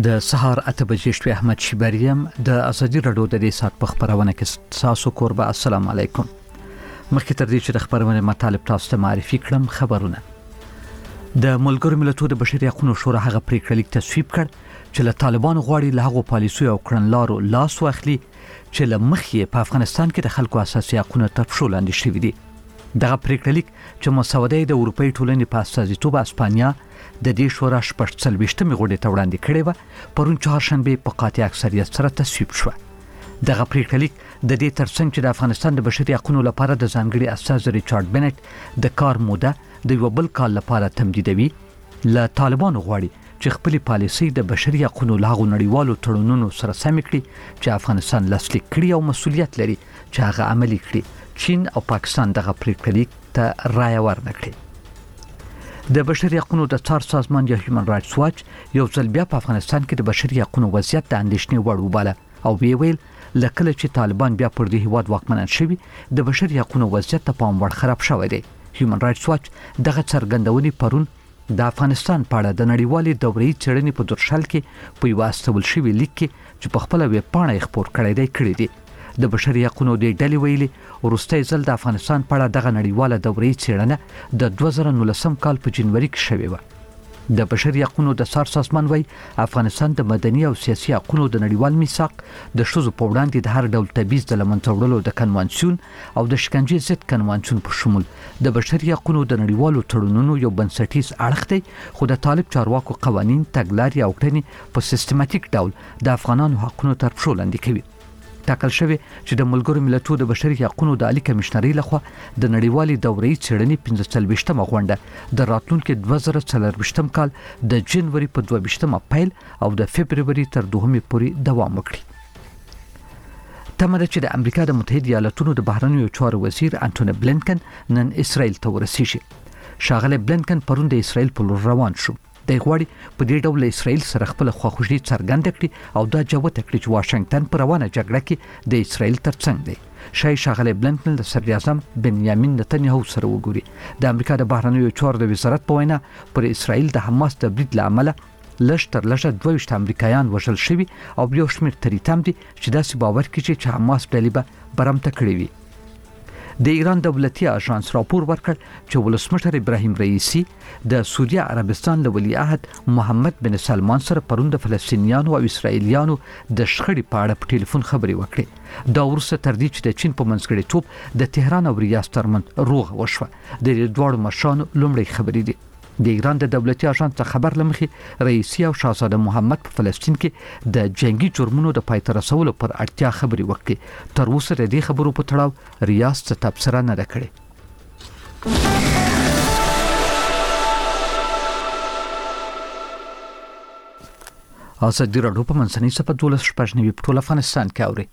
د سهار 8 بجې شپې احمد شیبریم د ازادي رادیو د دې سات په خبرونه کې تاسو کوربه السلام علیکم. مخکې تر دې چې د خبرونه مطالب تاسو ته معرفي کړم خبرونه. د ملګرو ملتونو د بشري حقوقو شورا هغه پریکړه لیک تصویب کړ چې له طالبان غواړي له هغو پالیسیو او کړنلارو لاس واخلي چې له مخې په افغانستان کې د خلکو اساسي حقوقو تر پښو لاندې شوي دي. دغه پریکړه لیک چې مسوده د اروپאי ټولنې په استازیتوب اسپانیا د دې شورا 14مې غونډې ته وړاندې کړې و پرون چهارشنبه په قاطع اکثریت سره تصویب شو. دغه پریکړه لیک د دې ترڅنګ چې د افغانستان د بشري حقوقو لپاره د ځانګړي استاذ ریچارډ بنټ د کار موده د یو بل کال لپاره تمدیدوي. له طالبان غواړي چې خپل پالیسي د بشري حقوقو لاغو نړیوالو تړونونو سره سم کړي چې افغانستان لاسلیک کړي او مسؤلیت لري چې هغه عملي کړي. چین او پاکستان دغه پریکړه لیک ته رایه ورنکړي. د بشري حقوقو د څار سازمان یا هیومن رائټس واچ یو ځل بیا په افغانستان کې د بشري حقوقو وضعیت د اندېښنې وړ وباله او ویل لکه چې طالبان بیا پر دې هیواد واکمنان شوي د بشري حقوقو وضعیت ته پام وړ خراب شوی دی. هیومن رائټس واچ دغه څرګندونې پرون د افغانستان په اړه د نړیوالې دورې څېړنې په درشل کې په یو استول شوی لیک کې چې په خپل ویب پاڼه خپور کړی دی. د بشري حقوقو د ډلې ویلي ورسته ځل د افغانستان په اړه دغه نړیواله دورې څېړنه د 2019 کال په جنوري کې شوې و. د بشري حقوقو د څار سازمان وایي افغانستان د مدني او سیاسي حقوقو د نړیوال میثاق د شذو په وړاندې د هر ډول تبعیض د لمنځه وړلو د کنوانسیون او د شکنجې ضد کنوانسیون په شمول د بشري حقوقو د نړیوالو تړونونو یو بنسټیز اړخ دی، خو د طالب چارواکو قوانین تګلارې او کړنې په سیستماتیک ډول د افغانانو حقوقو تر پښو لاندې کوي. ټاکل شوی چې د ملګرو ملتونو د بشري حقوقو د عالی کمشنري لخوا د نړیوالې دورې څېړنې 45مه غونډه د راتلونکي 2024 کال د جنوري په 22مه پیل او د فبرवरी تر 2مې پورې دوام وکړي. تمه ده چې د امریکا د متحده ایالاتونو د بهرنیو چارو وزیر انټونی بلینکن نن اسرائیل ته ورسیږي. شاغله بلینکن پرون د اسرائیل په لور روان شو. د غواړي په دې ډول اسرائیل سره خپل خواخوږي څرګنده کړي او دا جوته کړي چې واشنگټن پر روانه جګړه کې د اسرائیل ترڅنګ دی. شاغله بلینکن د صدر اعظم بنیامین نتنیاهو سره وګوري. د امریکا د بهرنیو چارو د وزارت په وینا پر اسرائیل د حماس د برید لامل لږ تر لږه 22 امریکایان وژل شوي او یو شمېر تریتم دي چې داسې باور کوي چې حماس ډلې به برمته کړې وي. د ایران دولتي اژانس راپور ورکړ چې ولسمشر ابراهیم رئیسی د سعودي عربستان له ولیعهد محمد بن سلمان سره پرون د فلسطینیانو او اسرائیلیانو د شخړې په اړه په ټلیفون خبرې وکړې. دا وروسته تر دې چې د چین په منځګړیتوب د تهران او ریاض ترمنځ روغه وشوه. د دواړو مشرانو لومړی خبرې دي. د ایران د دولتي اژانس خبر لمخې رئیسی او شاهزاده محمد په فلسطین کې د جنگي جرمونو د پای ته رسولو پر اړتیا خبرې وکړي. تر اوسه د دې خبرو په تړاو ریاض څه تبصره نه ده کړې. ازادي رادیو په منځنۍ صفحه 12 په ټول افغانستان کې اوري.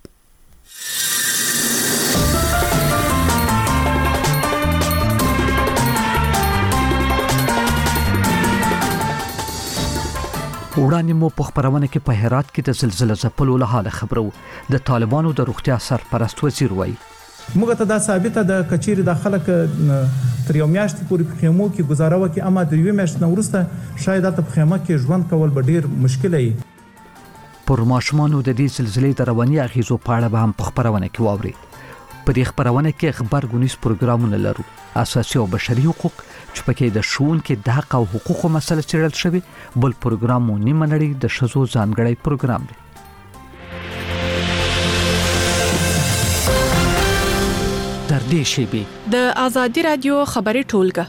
وړاندې مو په خبرونه کې په هرات کې د زلزلې ځپلو له حاله خبرو. د طالبانو د روغتیا سرپرست وزیر وایي موږ ته دا ثابته د کچېر د خلک تر یو میاشتې پورې په خیمو کې گزاره وکړي، اما د یو میاشت نه وروسته شاید د خیمه کې ژوند کول به ډیر مشکل وي. پر ماشومانو د دې زلزلې د رواني اغیزو په اړه به هم په خبرونه کې واوري. په دې خبرونه کې خبرګونیز پروګرامونه لرو، اساسي او بشري حقوق چې پکې د ښوونکو د حق او حقوقو مسله څېړل شوی، بل پروګرام مو نیمه نړۍ د ښځو ځانګړی پروګرام دی. تر دې شیبې د ازادي رادیو خبري ټولګه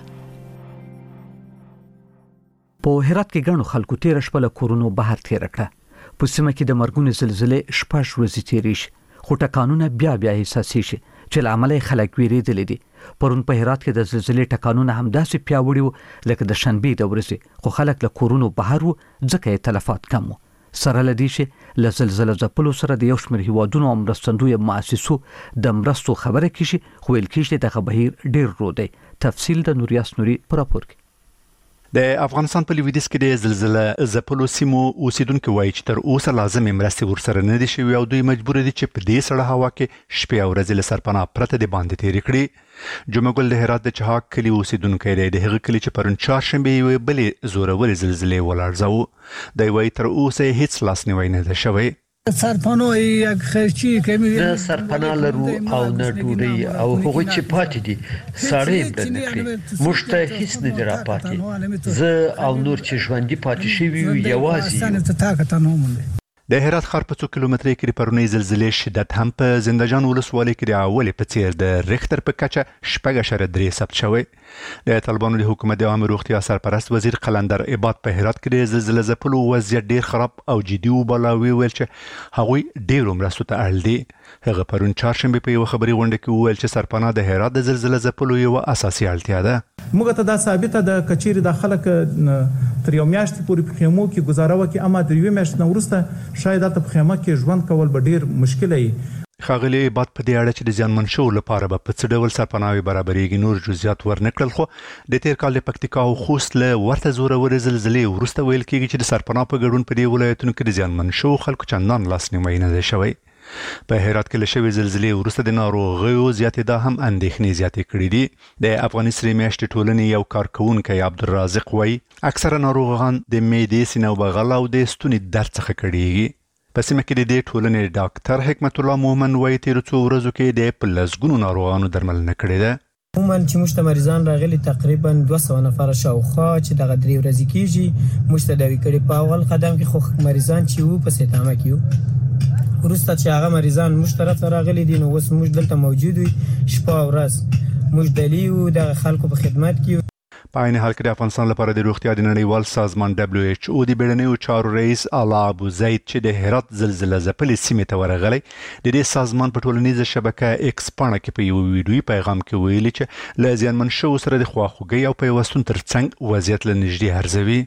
په هرات کې ګڼو خلکو تیر شپه له کورونو بهر تیر کړه. په سیمه کې د مرګونې زلزلې 6 ورځې تیرې شي، خو ټکانونه بیا احساسي شي چې له امله خلک ویریدلې دي. پرون په هرات کې د زلزلې ټکانونه هم داسې پیاوړي وو لکه د شنبې د ورځې، خو خلک له کورونو بهر وو ځکه یې تلفات کم وو. سره لدی چې له زلزلې ځپلو سره د یو شمېر هیوادونو او مرستندوی مؤسسو د مرستو خبره کیږي، خو ویل کیږي دغه بهیر ډیر رو دی. تفصیل د نوریاس نوري پر راپور کې. د افغانستان په لویدیځ کې د زلزلې ځپلو سیمو اوسیدونکو وایي چې تر اوسه لازمي مرستې ورسره نه دي شوي او دوی مجبور دي چې په دې سړه هوا کې شپې او ورځې له سرپناه پرته د باندې تېرې کړي. جمعه ګل د هرات د چهاک کلي اوسیدونکی دی. د هغه کلي چې پرون چهارشنبې یوې بلې زورورې زلزلې ولړزاوه. دی وایي تر اوسه هیڅ لاسنیوی نه دی شوی. سرپناه یک خرچی کمی نه سرپناه لرو او نه ډوډۍ او هغوی چې پاتې دي ساړې بل نه کړي. موږ ته هیڅ نه دی را پاتې. زه او نور چې ژوندي پاتې شوي یو یوازې. د هرات ښار په 2 کیلومترۍ کې د پرونۍ زلزلې شدت هم په زندهجان ولسوالۍ کې د اولې په څیر د ریختر په کچه 6.3 ثبت شوی. د طالبانو د حکومت د عامه روغتیا سرپرست وزیر قلندر عباد په هرات کې د زلزلې ځپلو وضعیت ډیر خراب او جدي وباله ویل چې هغوی ډیرو مرستو ته اړ دي. هغه پرون چهارشنبې په یو خبري غونډه کې وویل چې سرپناه د هرات د زلزلې ځپلو یو اساسي اړتیا ده. موږ ته دا ثابته د کچېری د خلک تر یو میاشتې پورې په خیمو کې گزاره وکړي، اما د یوې میاشتې نه وروسته شاید د خیمه کې ژوند کول به ډیر مشکل وي. ښاغلي عباد په دې اړه چې د زیانمن شو لپاره به په څه ډول سرپناوي برابرېږي نور جزئیات ورنکړل، خو د تیر کال د پکتیکا او خوست له ورته زورورې زلزلې وروسته ویل کېږي چې د سرپناه په ګډون په دې ولایتونو کې د زیانمن شو خلکو چندان لاسنیوی نه دی شوی. په هرات کې له شوې زلزلې وروسته د ناروغیو زیاتېدا هم اندېښنې زیاتې کړې دي. د افغاني سرې میاشتې ټولنې یو کارکوونکی عبدالرازق وایي اکثره ناروغان د معدې، سینه او بغل او د ستوني درد څخه کړېږي. په سیمه کې د دې ټولنې ډاکټر حکمت الله مومن وایي تېرو څو ورځو کې د په لسګونو ناروغانو درملنه کړې ده. عموما چې موږ ته مریضان راغلي تقریبا 200 نفر شاوخوا چې دغه 3 ورځې کېږي موږ ته داوی کړي. په اول قدم کې خو مریضان چې وو په سیتامه کې وو، وروسته چې هغه مریضان موږ طرف راغلي دي نو اوس موږ دلته موجود وي شپه او ورځ موږ دلیو د خلکو په خدمت کې. په عین حال کې د افغانستان لپاره د روغتیا د نړیوال سازمان WHO د بیړنیو چارو رئیس اعلی ابو زید چې د هرات زلزلې ځپلې سیمې ته ورغلی د دې سازمان په ټولنیزه شبکه ایکس پاڼه کې په یو ویډیوي پیغام کې ویلي چې له زیانمن شوو سره د خواخوږۍ او پیوستون ترڅنګ وضعیت له نږدې ارزوي.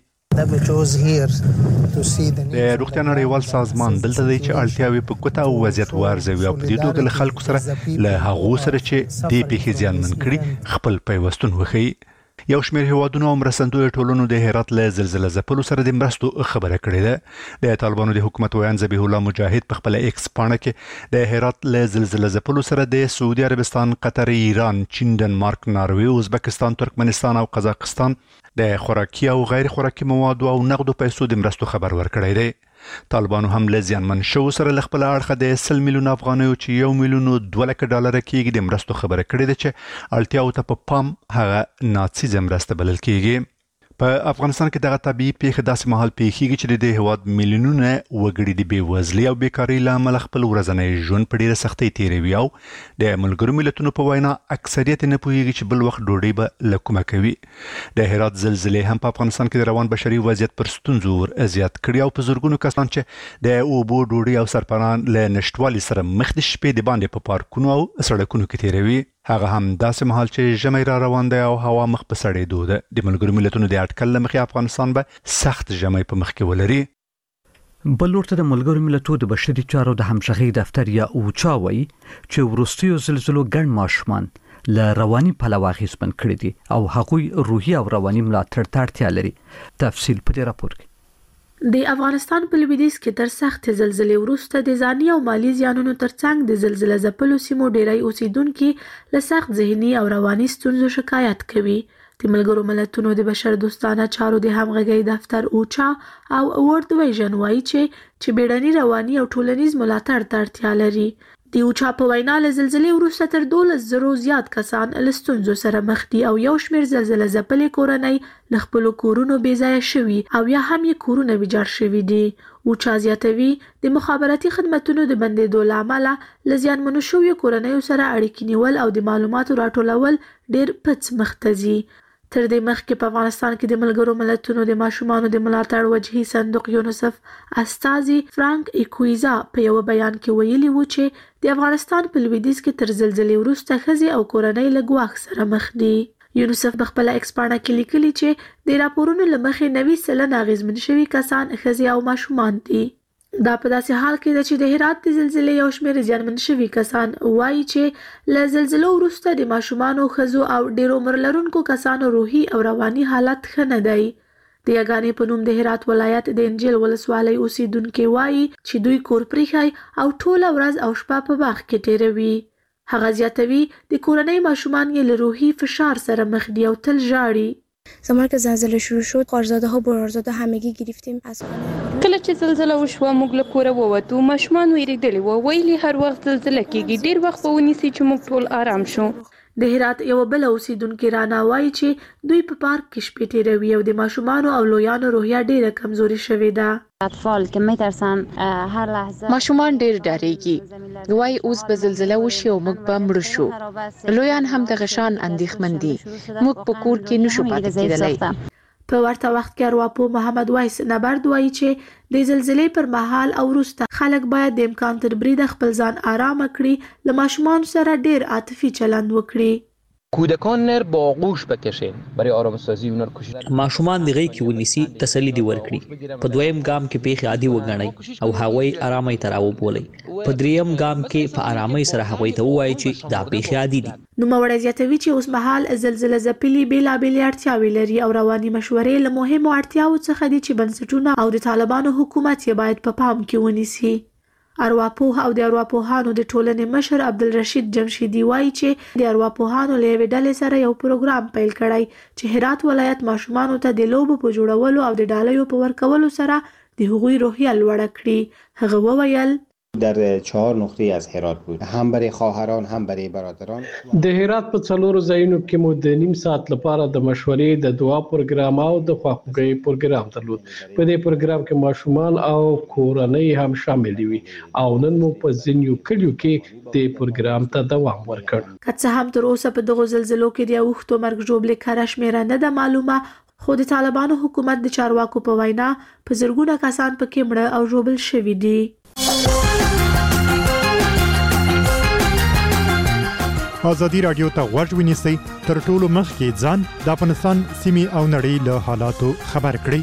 د روغتیا نړیوال سازمان دلته دی چې اړتیاوې په کوټه او وضعیت وارزوي او په دې توګه له خلکو سره له هغو سره چې دې پیښې زیانمن کړي خپل پیوستون وښیي. یو شمېر هیوادونو او مرستندویو ټولنو د هرات له زلزلې ځپلو سره د مرستو خبره کړې ده. د طالبانو د حکومت ویان ذبیح الله مجاهد په خپل ایکس پاڼه کې د هرات له زلزلې ځپلو سره د سعودي عربستان، قطر، ایران، چین، ډنمارک، ناروې، ازبکستان، ترکمنستان او قزاقستان د خوراکي او غیر خوراکي موادو او نقدو پیسو د مرستو خبر ورکړی دی. طالبانو هم له زیانمن شوو سره له خپل اړخه د 100 میلیون افغانیو چې 1 میلیون 2 لک ډالر کېږي د مرستو خبره کړې ده چې اړتیاو ته په پام هغه ناڅیزه مرسته بلل کېږي. په افغانستان کې دغه طبيعي پیښه داسې مهال پیښیږي چې د دې هیواد میلیونونه وګړي د بېوزلۍ او بیکارۍ له امله خپل ورځنی ژوند په ډېره سختۍ تېروي او د ملګرو ملتونو په وینا اکثریت نه پوهیږي چې بل وخت ډوډۍ به له کومه کوي. د هرات زلزلې هم په افغانستان کې د روان بشري وضعیت پر ستونزو ور زیات کړي او په زرګونو کسان چې د اوبو، ډوډۍ او سرپناه له نشټوالي سره مخ د شپې د باندې په پارکونو او سړکونو کې تېروي. هغه هم داسې مهال چې ژمی را روان دی او هوا مخ په سړېدو ده. د ملګرو ملتونو د اټکل له مخې افغانستان به سخت ژمی په مخ کې ولري. بل ورته د ملګرو ملتونو د بشري چارو د همغږۍ دفتر یا اوچا وایي چې وروستیو زلزلو ګڼ ماشومان له رواني پلوه اغېزمن کړي دي او هغوی روحي او رواني ملاتړ ته اړتیا لري. تفصیل په دې راپور کې. د افغانستان په لویدیځ کې تر سخت زلزلې وروسته د ځاني او مالی زیانونو ترڅنګ د زلزلې ځپلو سیمو ډیری اوسیدونکي له سخت ذهني او رواني ستونزو شکایت کوي. د ملګرو ملتونو د بشر دوستانه چارو د همغږۍ دفتر اوچا او ورلد ویژن وایي چې بیړني رواني او ټولنیز ملاتړ ته اړتیا لري. د اوچا په وینا له زلزلې وروسته تر 12,000 زیات کسان له ستونزو سره مخ دي او یو شمېر زلزلې ځپلې کورنۍ له خپلو کورونو بې ځایه شوي او یا هم یې کورونه ویجاړ شوي دي. اوچا زیاتوي د مخابراتي خدمتونو د بندېدو له امله له زیانمنو شویو کورنیو سره اړیکې نیول او د معلوماتو راټولول ډېر پڅ مخ ته ځي. تر دې مخکې په افغانستان کې د ملګرو ملتونو د ماشومانو د ملاتړ وجهي صندوق یونیسف استازي فرانک ایکویزا په یو بیان کې ویلي و چې د افغانستان په لویدیځ کې تر زلزلې وروسته ښځې او کورنۍ له ګواښ سره مخ دي. یونیسف په خپله ایکس پاڼه کې لیکلي چې د راپورونو له مخې 90% اغېزمن شوي کسان ښځې او ماشومان دي. دا په داسې حال کې ده چې د هرات د زلزلې یو شمېر زیانمن شوي کسان وایي چې له زلزلو وروسته د ماشومانو، ښځو او ډېر عمر لرونکو کسانو روحي او رواني حالت ښه نه دی. د یګانې په نوم د هرات ولایت د انجیل ولسوالۍ اوسیدونکي وایي چې دوی کور پریښی او ټوله ورځ او شپه په باغ کې تیروي. هغه زیاتوي د کورنۍ ماشومان یې له روحي فشار سره مخ دي او تل ژاړي. زمان که زلزله شروع شد خارزاده ها برارزاده همگی گرفتیم از خانه. کله چې زلزله وشوه موږ له کوره ووتو، ماشومان ویریدلي وو، ویلي هر وخت زلزله کیږي، ډیر وخت به ونیسي چې موږ ټول آرام شو. د هرات یو بل اوسیدونکي رانا وایي چې دوی په پارک کې شپې تیروي او د ماشومانو او لویانو روحیه ډیره کمزوري شوې ده. اطفال که میترسن هر لحظه، ماشومان ډیر ډاریږي، وایي اوس به زلزله وشي او موږ به مړ شو. لویان هم دغه شان اندېښمن دي، موږ په کور کې نشو پاتې کېدلی. په ورته وخت کې ارواپوه محمد وایس نبرد وایي چې د زلزلې پر مهال او وروسته خلک باید د امکان تر بریده خپل ځان آرامه کړي، له ماشومانو سره ډیر عاطفي چلند وکړي. کودکان با آغوش بکشین برای آرامسازی اونا رو کوشش. ماشومان د غي کې ونیسي، تسلی دی ورکړي. په دویم ګام کې پیښه عادي وګڼي او هغوی آرامي تراو بولي. په دریم ګام کې په آرامي سره هغوی ته وایي چې دا پیښه عادي دي. نو موړ زیاتوي چې اوس مهال زلزله ځپلي بیلابېلې اړتیاوې لري او رواني مشورې له مهمو اړتیاوو څخه دي چې بنسټونه او د طالبانو حکومت یې باید په پام کې ونیسي. ارواپوه او د ارواپوهانو د ټولنې مشر عبدالرشید جمشیدي وایي چې د ارواپوهانو له یوې ډلې سره یو پروګرام پیل کړی چې هرات ولایت ماشومانو ته د لوبو په جوړولو او د ډالیو په ورکولو سره د هغوی روحیه لوړه کړي. هغه وویل در 4 نقطه از هرات بود، هم برای خواهران هم برای برادران. د هرات په څلورو ځایونو کې مو د نیم ساعت لپاره د مشورې، د دعا پروګرام او د خواخوږۍ پروګرام درلود. په دې پروګرام کې ماشومان او کورنۍ هم شامل وي او نن مو په ځینو کلیو کې د پروګرام ته دوام ورکړ. که څه هم تر اوسه په دغو زلزلو کې د اوښتو مرګ ژوبلې کره شمېره نه ده معلومه، خو د طالبانو حکومت د چارواکو په وینا په زرګونه کسان پکې مړه او ژوبل شوي دي. ازادي راډیو ته غوږ ونیسئ، تر ټولو مخکې ځان د افغانستان سیمې او نړۍ له حالاتو خبر کړئ.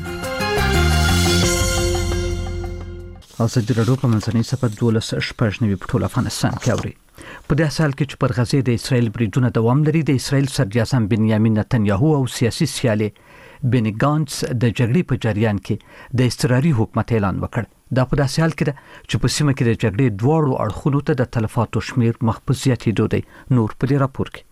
ازادي راډیو په منځنۍ صفحه 12 په ټول افغانستان کې اوري. په دې حال کې چې پر غزې د اسرایل بریدونه دوام لري، د اسرایل صدراعظم بنیامین نتنیاهو او سیاسي سیالي بنی ګانټس د جګړې په جریان کې د اضطراري حکومت اعلان وکړ. دا په داسې حال کې ده چې په سیمه کې د جګړې دواړو اړخونو ته د تلفاتو شمیر مخ په زیاتېدو دی. نور په دې راپور کې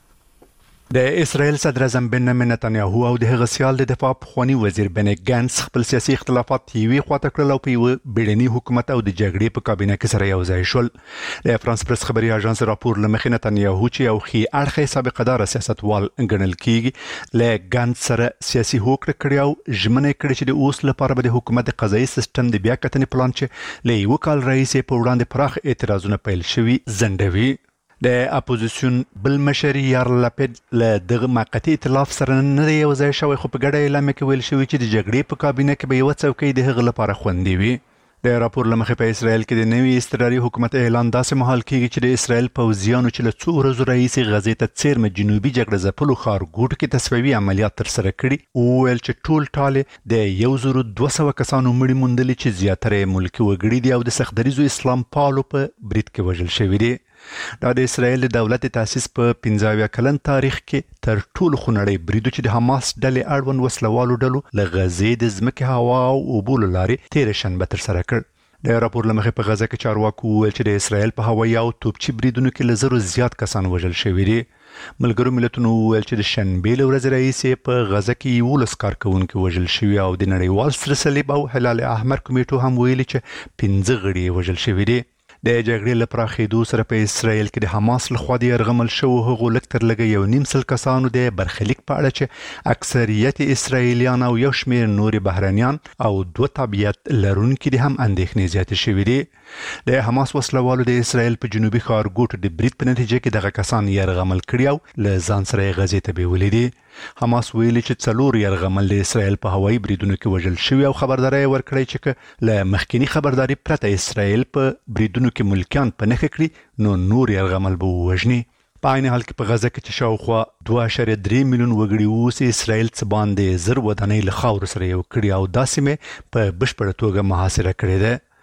د اسرائیل صدر اعظم بنیامین نتنیاهو او د هغه سیال د دفاع پخوانی وزیر بنی ګانټس خپل سیاسي اختلافات یوې خواته کړل او په یو بیړني حکومت او د جګړې په کابینه کې سره یو ځای شول. د فرانس پریس خبري اژانس راپور لمخې نتنیاهو چې یو خي اړخې سابقه دار سیاستوال ګڼل کیږي، له ګانټس سره سیاسي هوکړه کړی او ژمنه کړې چې د اوس لپاره به د حکومت قضایي سیستم د بیا کتنې پلان چې له یو کال راهیسې په وړاندې پراخ اعتراضونه پیل شوي زندوي. د اپوزیشن بل مشر یار لپید له دغه موقتی ائتلاف سره نه یو ځای شوی، خو په ګډه اعلان کې ویل شوی چې د جګړې په کابینه کې به یو څوکۍ د هغه لپاره خوندي وي. د راپور لمخې په اسرائیل کې د نوي اضطراري حکومت اعلان داسې مهال کېږي چې د اسرائیل پوځیانو چې له څو ورځو راهیسې غزې ته څیرمه جنوبي جګړه ځپلو ښارګوټو کې تصفیوي عملیات ترسره کړي، وویل چې ټول ټالې د 1200 کسانو مړي موندلي چې زیاتره ملکي وګړي دي او د سختدریزو اسلام پالو په برید کې وژل شوي دي. دا د اسرائیل د دولت تاسیس په 15 کلن تاریخ کې تر ټولو خونړی بریدو چې د حماس ډلې اړوند وسلوالو ډلو له غزې د ځمکې هوا او اوبو له لارې تېره شنبه ترسره کړ. د راپور لمخې په غزه کې چارواکو وویل چې د اسرائیل په هوایي او توپچي بریدونو کې له زرو زیات کسان وژل شوي دي. ملګرو ملتونو وویل چې د شنبې له ورځې راهیسې په غزه کې 11 کارکوونکي وژل شوي او د نړیوال سره صلیب او هلال احمر کمیټو هم ویلي چې 15 غړي وژل شوي دي. د جګړې له پراخېدو سره په اسرائیل کې د حماس لخوا د یرغمل شوو هغو لږ تر لږه 1.5 کسانو د برخلیک په اړه چې اکثریت اسرائیلیان او یو شمېر نورې بهرنیان او 2 تابعیت لرونکي د هم اندېښنې زیاتې شوي دي. د حماس وسلوالو د اسرائیل په جنوبي ښارګوټو د برید په نتیجه کې دغه کسان یرغمل کړي او له ځان سره یې غزې ته بیولي دي. حماس ویلي چې 4 یرغمل د اسرائیل په هوایي بریدونو کې وژل شوي او خبرداری ورکړی چې له مخکینی خبرداري پرته اسرائیل په بریدونو کې ملکیان په نښه کړي نو نور یرغمل به ووژني. په عین حال کې په غزه کې چې شاوخوا 2.3 میلیون وګړي اوس اسرائیل څه باندې 1000 ودانۍ له خاورو سره یو کړي او دا سیمه په بشپړه توګه محاصره کړې ده.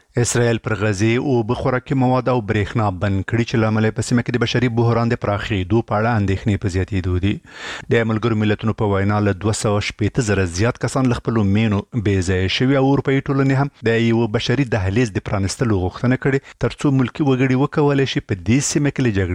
اسرائیل پر غزه او بخوراکي مواد او برېښنا بند کړي چې لامل په سیمه کې د بشري بحران د پراخېدو په اړه اندېښنې په زیاتېدو دي. د ملګرو ملتونو په وینا له 280,000 زیات کسان له خپل مینو بې ځایه شوي او اروپایي ټولنې هم د یو بشري دهلیز د پرانستلو غوښتنه کړې ترڅو ملکي وګړي وکولای شي په دې سیمه کې له جګړې